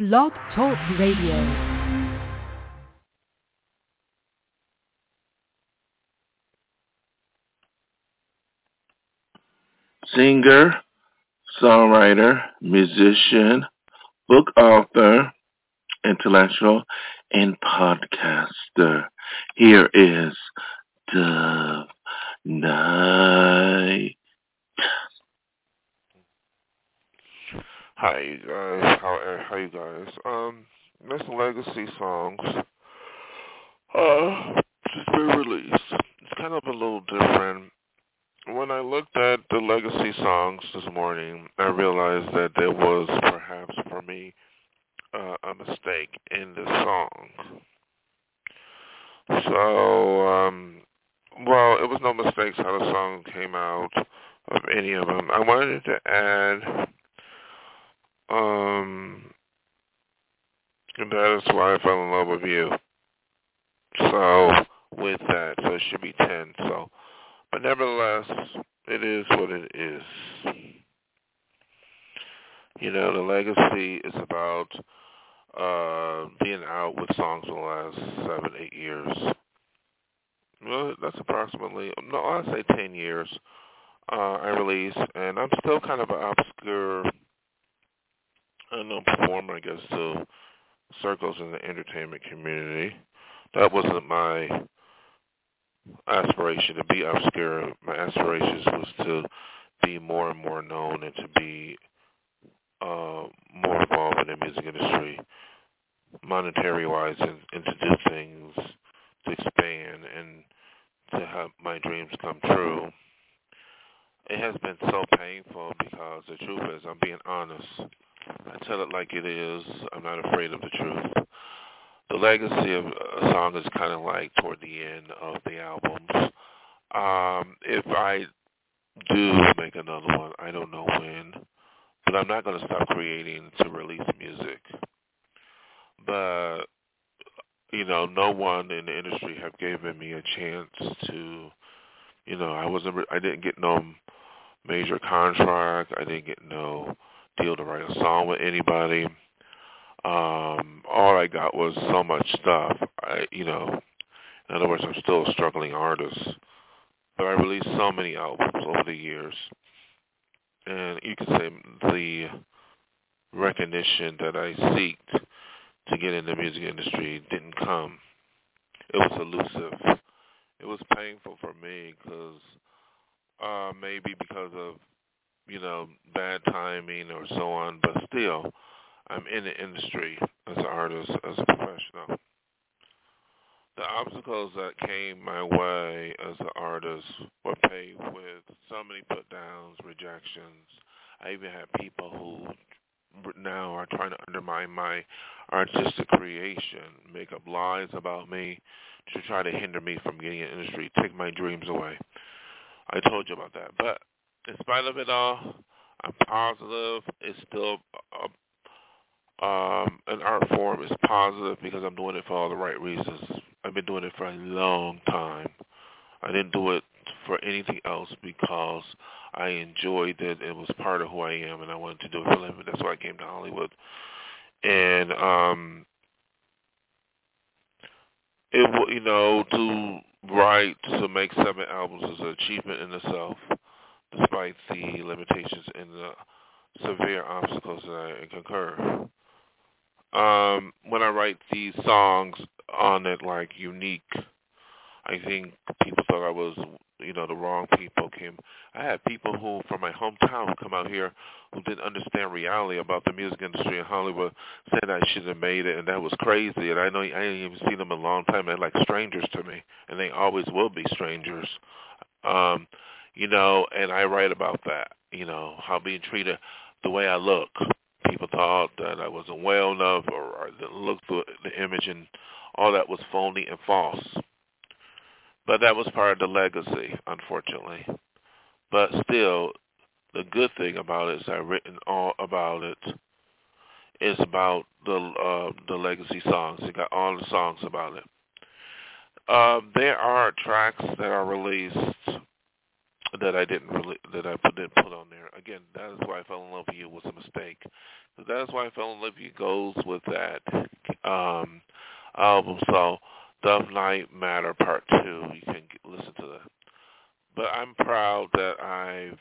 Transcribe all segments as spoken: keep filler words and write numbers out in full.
Blog Talk Radio. Singer, songwriter, musician, book author, intellectual, and podcaster. Here is Dove Night. Hi, you guys. How how you guys? Um, that's Legacy Songs. Uh, just been released. It's kind of a little different. When I looked at the Legacy Songs this morning, I realized that there was perhaps for me uh, a mistake in this song. So, um, well, it was no mistakes how the song came out of any of them. I wanted to add, um, and that is why I fell in love with you. So, with that, so it should be ten. So, but nevertheless, it is what it is. You know, the legacy is about uh, being out with songs for the last seven, eight years. Well, that's approximately, no, I'd say ten years uh, I released, and I'm still kind of an obscure, I don't know, performer, I guess, to circles in the entertainment community. That wasn't my aspiration to be obscure. My aspirations was to be more and more known and to be uh, more involved in the music industry, monetary-wise, and, and to do things to expand and to have my dreams come true. It has been so painful because the truth is, I'm being honest. I tell it like it is. I'm not afraid of the truth. The legacy of a song is kind of like toward the end of the albums. Um, if I do make another one, I don't know when, but I'm not going to stop creating to release music. But, you know, no one in the industry have given me a chance to, you know, I wasn't, I didn't get no major contract. I didn't get no deal to write a song with anybody. Um, all I got was so much stuff. I, you know, in other words, I'm still a struggling artist. But I released so many albums over the years. And you could say the recognition that I seeked to get in the music industry didn't come. It was elusive. It was painful for me because uh, maybe because of, you know, bad timing or so on, but still, I'm in the industry as an artist, as a professional. The obstacles that came my way as an artist were paved with so many put-downs, rejections. I even had people who now are trying to undermine my artistic creation, make up lies about me to try to hinder me from getting in the industry, take my dreams away. I told you about that. But in spite of it all, I'm positive. It's still a Um, an art form is positive because I'm doing it for all the right reasons. I've been doing it for a long time. I didn't do it for anything else because I enjoyed it. It was part of who I am, and I wanted to do it for a living. That's why I came to Hollywood. And um, it, you know, to write, to make seven albums is an achievement in itself, despite the limitations and the severe obstacles that I concur. Um, when I write these songs on it, like, unique, I think people thought I was, you know, the wrong people came. I had people who, from my hometown, who come out here who didn't understand reality about the music industry in Hollywood, said I should have made it, and that was crazy. And I know I didn't even see them in a long time. They're like strangers to me, and they always will be strangers. Um, you know, and I write about that, you know, how being treated the way I look. People thought that I wasn't well enough or I didn't look through the image, and all that was phony and false. But that was part of the legacy, unfortunately. But still, the good thing about it is I've written all about it. It's about the uh, the legacy songs. It got all the songs about it. Uh, there are tracks that are released that I didn't really that I put didn't put on there. Again, that is why I fell in love with you was a mistake. But that is why I fell in love with you goes with that um, album. So, Dove Night Matter Part Two. You can get, listen to that. But I'm proud that I've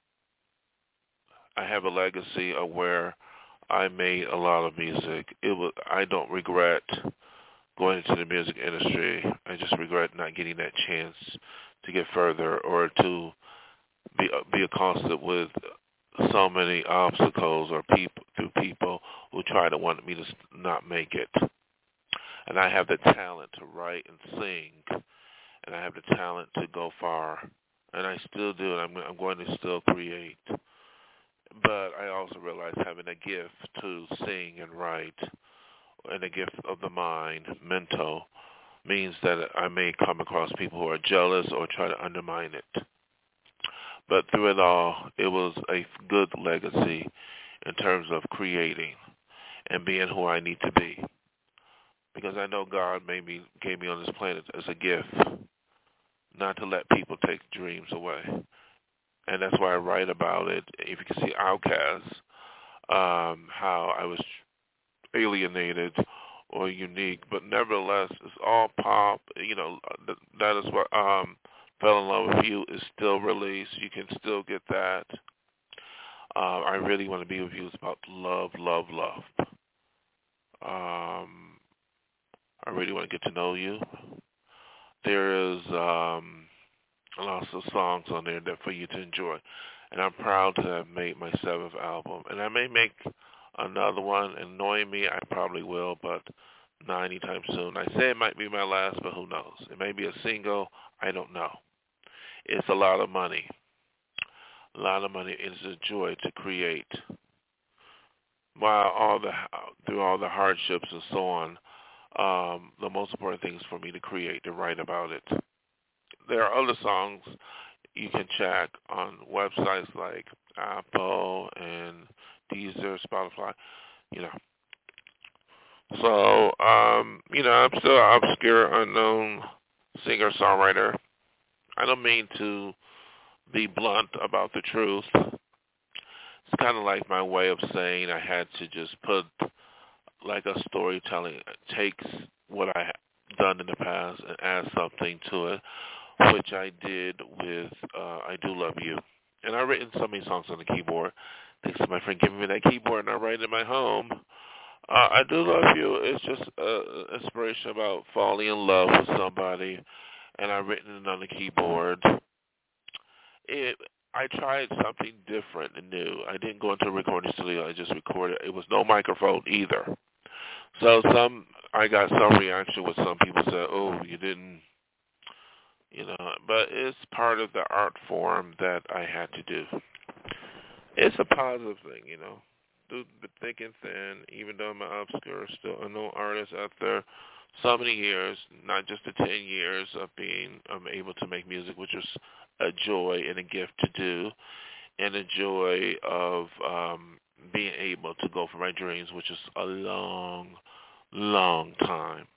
I have a legacy of where I made a lot of music. It was I don't regret going into the music industry. I just regret not getting that chance to get further or to be be accosted with so many obstacles or people through people who try to want me to not make it. And I have the talent to write and sing, and I have the talent to go far, and I still do. And I'm I'm going to still create. But I also realize having a gift to sing and write, and a gift of the mind, mental, means that I may come across people who are jealous or try to undermine it. But through it all, it was a good legacy in terms of creating and being who I need to be. Because I know God made me, gave me on this planet as a gift, not to let people take dreams away. And that's why I write about it. If you can see Outkast, um, how I was alienated or unique, but nevertheless, it's all pop. You know, that is what um, Fell in Love with You is still released. You can still get that. Uh, I Really Want to Be With You is about love, love, love. Um, I Really Want to Get to Know You. There is um, lots of songs on there that for you to enjoy. And I'm proud to have made my seventh album. And I may make another one, and knowing me, I probably will, but not anytime soon. I say it might be my last, but who knows? It may be a single. I don't know. It's a lot of money. A lot of money. It's a joy to create. While all the through all the hardships and so on, um, the most important thing is for me to create, to write about it. There are other songs you can check on websites like Apple and Deezer, Spotify, you know. So, um, you know, I'm still an obscure, unknown singer-songwriter. I don't mean to be blunt about the truth. It's kind of like my way of saying I had to just put, like a storytelling, takes what I have done in the past and add something to it, which I did with uh, I Do Love You. And I've written so many songs on the keyboard. Thanks to my friend giving me that keyboard, and I write it in my home. Uh, I Do Love You. It's just an uh, inspiration about falling in love with somebody, and I've written it on the keyboard. It, I tried something different and new. I didn't go into a recording studio. I just recorded. It was no microphone either. So some, I got some reaction with some people said, "Oh, you didn't." You know, but it's part of the art form that I had to do. It's a positive thing, you know. Through the thick and thin, even though I'm an obscure, still unknown artist after so many years, not just the ten years of being um, able to make music, which was a joy and a gift to do, and a joy of um, being able to go for my dreams, which is a long, long time.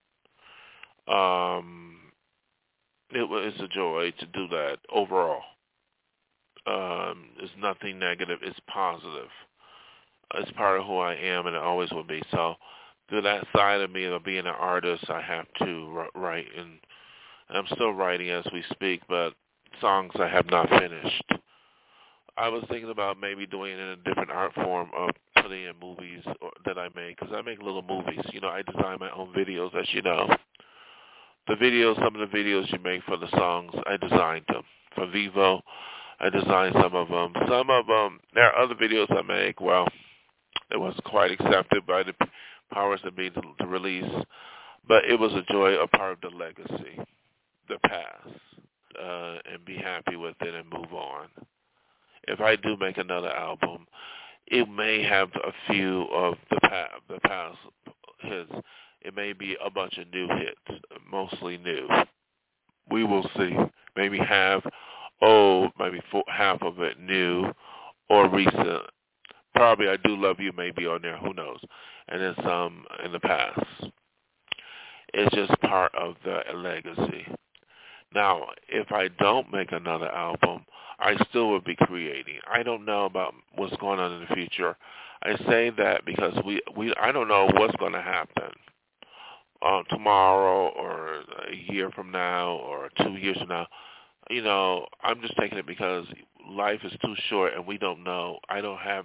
Um... It was a joy to do that overall. Um, it's nothing negative. It's positive. It's part of who I am, and it always will be. So through that side of me of being an artist, I have to write, and I'm still writing as we speak, but songs I have not finished. I was thinking about maybe doing it in a different art form of putting in movies that I make, because I make little movies. You know, I design my own videos, as you know. The videos, some of the videos you make for the songs, I designed them. For Vivo, I designed some of them. Some of them, there are other videos I make, well, it wasn't quite accepted by the powers that be to, to release, but it was a joy, a part of the legacy, the past, uh, and be happy with it and move on. If I do make another album, it may have a few of the past, the past hits. It may be a bunch of new hits, mostly new. We will see. Maybe half old, maybe four, half of it new or recent. Probably I Do Love You may be on there, who knows. And then some in the past. It's just part of the legacy. Now, if I don't make another album, I still would be creating. I don't know about what's going on in the future. I say that because we, we I don't know what's going to happen uh, tomorrow or a year from now or two years from now. You know, I'm just taking it because life is too short and we don't know. I don't have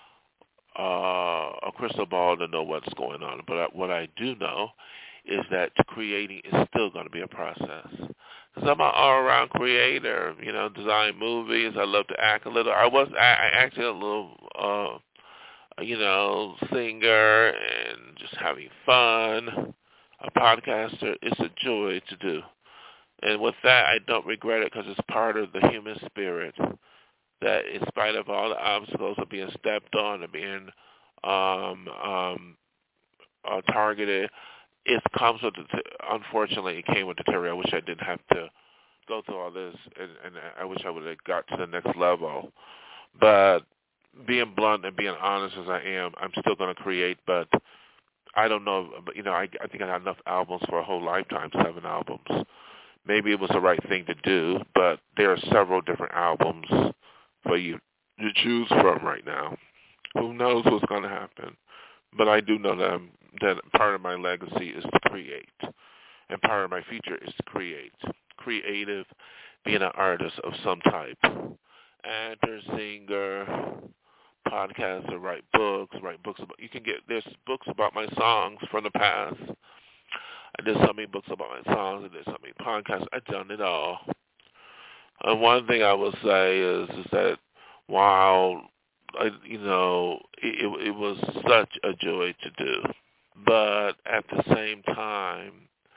uh, a crystal ball to know what's going on. But what I do know is that creating is still going to be a process. Because I'm an all-around creator, you know, design movies. I love to act a little. I was I, I acted a little, uh, you know, singer and just having fun. A podcaster, it's a joy to do. And with that, I don't regret it because it's part of the human spirit that in spite of all the obstacles of being stepped on and being um, um, uh, targeted, it comes with, the, unfortunately, it came with the terror. I wish I didn't have to go through all this, and, and I wish I would have got to the next level. But being blunt and being honest as I am, I'm still going to create, but I don't know. But, you know, I, I think I had enough albums for a whole lifetime, seven albums. Maybe it was the right thing to do, but there are several different albums for you to choose from right now. Who knows what's going to happen? But I do know that, I'm, that part of my legacy is to create, and part of my future is to create. Creative, being an artist of some type. Actor, singer, podcaster, write books, write books about, you can get, there's books about my songs from the past. I did so many books about my songs. I did so many podcasts. I've done it all. And one thing I will say is, is that while, I, you know, it, it, it was such a joy to do, but at the same time,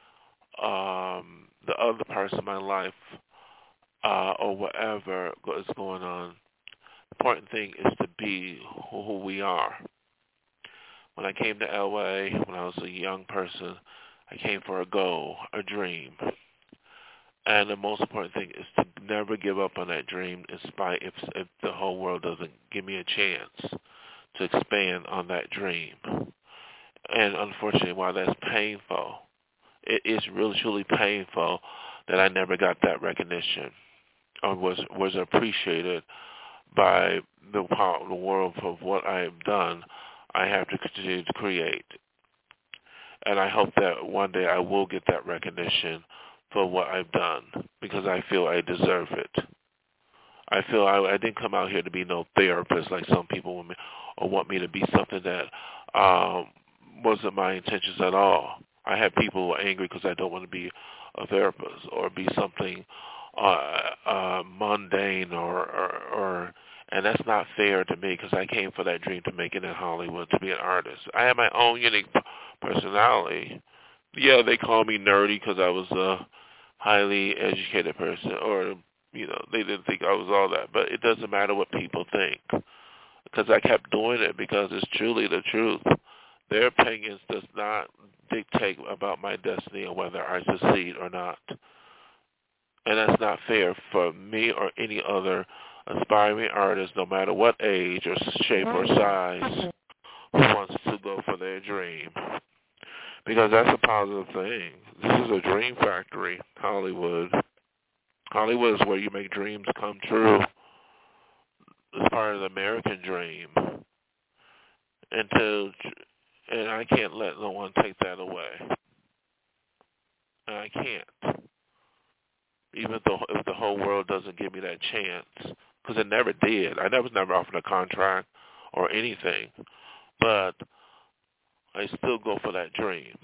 um, the other parts of my life uh, or whatever is going on, the important thing is to be who we are. When I came to L A, when I was a young person, I came for a goal, a dream. And the most important thing is to never give up on that dream in spite if, if the whole world doesn't give me a chance to expand on that dream. And unfortunately, while that's painful, it is really truly painful that I never got that recognition or was was appreciated by the, the world for what I have done. I have to continue to create. And I hope that one day I will get that recognition for what I've done because I feel I deserve it. I feel I, I didn't come out here to be no therapist like some people want me, or want me to be something that um, wasn't my intentions at all. I have people who are angry because I don't want to be a therapist or be something uh, uh, mundane or, or, or, and that's not fair to me because I came for that dream to make it in Hollywood, to be an artist. I have my own unique personality. Yeah, they call me nerdy because I was a highly educated person, or, you know, they didn't think I was all that. But it doesn't matter what people think because I kept doing it because it's truly the truth. Their opinions does not dictate about my destiny or whether I succeed or not. And that's not fair for me or any other aspiring artist, no matter what age or shape or size, who wants to go for their dream. Because that's a positive thing. This is a dream factory, Hollywood. Hollywood is where you make dreams come true. It's part of the American dream. And to, and I can't let no one take that away. And I can't. Even though if the whole world doesn't give me that chance, because it never did. I was never offered a contract or anything, but I still go for that dream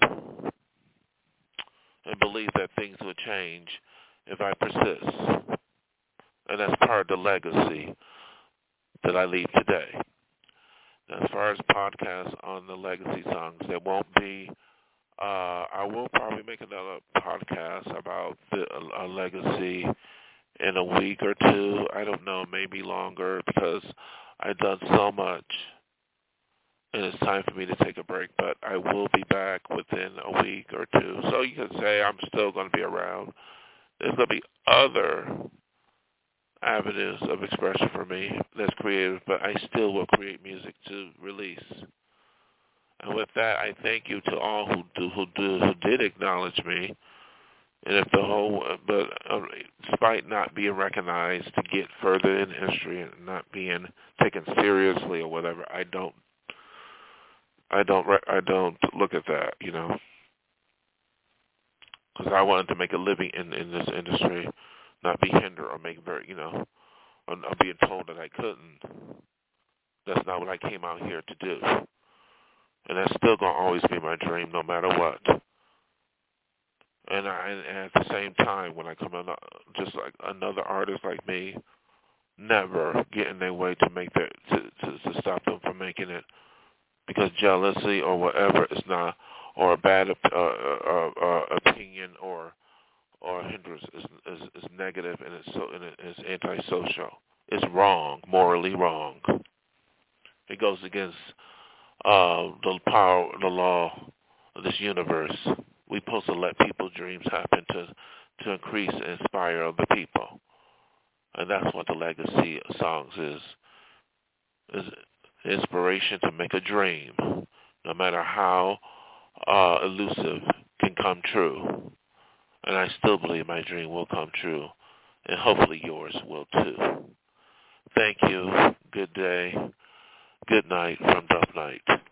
and believe that things will change if I persist. And that's part of the legacy that I leave today. Now, as far as podcasts on the legacy songs, there won't be, uh, I will probably make another podcast about the, a, a legacy in a week or two. I don't know, maybe longer, because I've done so much. And it's time for me to take a break, but I will be back within a week or two. So you can say I'm still going to be around. There's going to be other avenues of expression for me that's creative, but I still will create music to release. And with that, I thank you to all who do, who do, who did acknowledge me And if the whole, but uh, despite not being recognized to get further in history and not being taken seriously or whatever, I don't, I don't, I don't look at that, you know, because I wanted to make a living in in this industry, not be hindered or make very, you know, or, or being told that I couldn't. That's not what I came out here to do, and that's still gonna always be my dream, no matter what. And, I, and at the same time, when I come in, just like another artist like me, never get in their way to make their to, to, to stop them from making it, because jealousy or whatever is not, or a bad uh, uh, uh, opinion or or hindrance is, is is negative and it's so and it's antisocial. It's wrong, morally wrong. It goes against uh, the power, the law of this universe. We're supposed to let people's dreams happen to to increase and inspire other people. And that's what the legacy of songs is, is inspiration to make a dream, no matter how uh, elusive, can come true. And I still believe my dream will come true, and hopefully yours will too. Thank you. Good day. Good night from Duff Night.